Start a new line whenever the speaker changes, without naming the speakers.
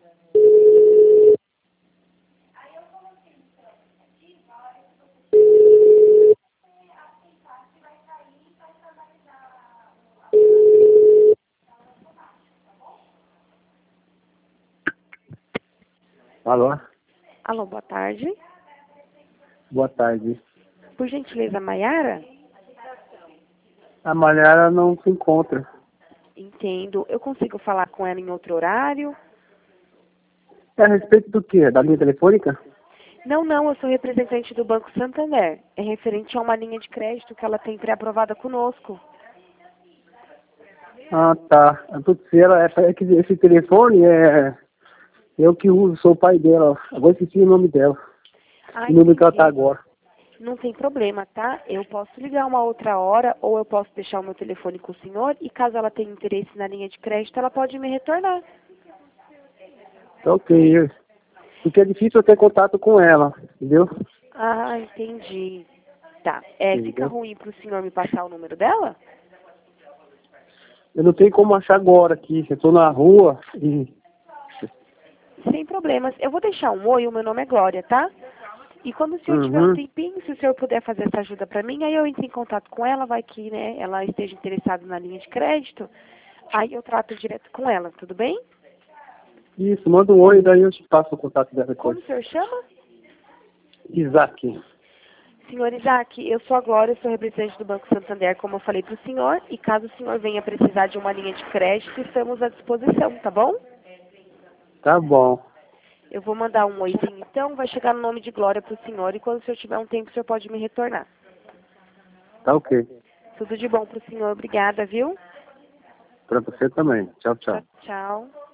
Alô?
Alô, boa tarde.
Boa tarde.
Por gentileza, Maiara?
A Malhara não se encontra.
Entendo. Eu consigo falar com ela em outro horário?
É a respeito do quê? Da linha telefônica?
Não, não, eu sou representante do Banco Santander. É referente a uma linha de crédito que ela tem pré-aprovada conosco.
Ah, tá. Putz, é que esse telefone é eu que uso, sou o pai dela. Agora esqueci o nome dela.
Ah,
O número que ela tá
entendi.
agora.
Não tem problema, tá? Eu posso ligar uma outra hora ou eu posso deixar o meu telefone com o senhor e caso ela tenha interesse na linha de crédito, ela pode me retornar.
Tá ok. Porque é difícil eu ter contato com ela, entendeu?
Ah, entendi. Tá. Fica
Entendeu?
ruim pro senhor me passar o número dela?
Eu não tenho como achar agora aqui. Eu tô na rua e...
Sem problemas. Eu vou deixar um oi, o meu nome é Glória, tá? E quando o senhor tiver um
Uhum.
tempinho, se o senhor puder fazer essa ajuda pra mim, aí eu entro em contato com ela, vai que, né, ela esteja interessada na linha de crédito, aí eu trato direto com ela, tudo bem?
Isso, manda um oi, daí eu te passo o contato dessa
Como
coisa.
o senhor chama?
Isaac.
Senhor Isaac, eu sou a Glória, sou representante do Banco Santander, como eu falei pro senhor, e caso o senhor venha precisar de uma linha de crédito, estamos à disposição, tá bom?
Tá bom.
Eu vou mandar um oizinho então, vai chegar no nome de Glória pro senhor, e quando o senhor tiver um tempo, o senhor pode me retornar.
Tá ok.
Tudo de bom pro senhor, obrigada, viu?
Pra você também. Tchau,
Tchau,
tchau.
tchau.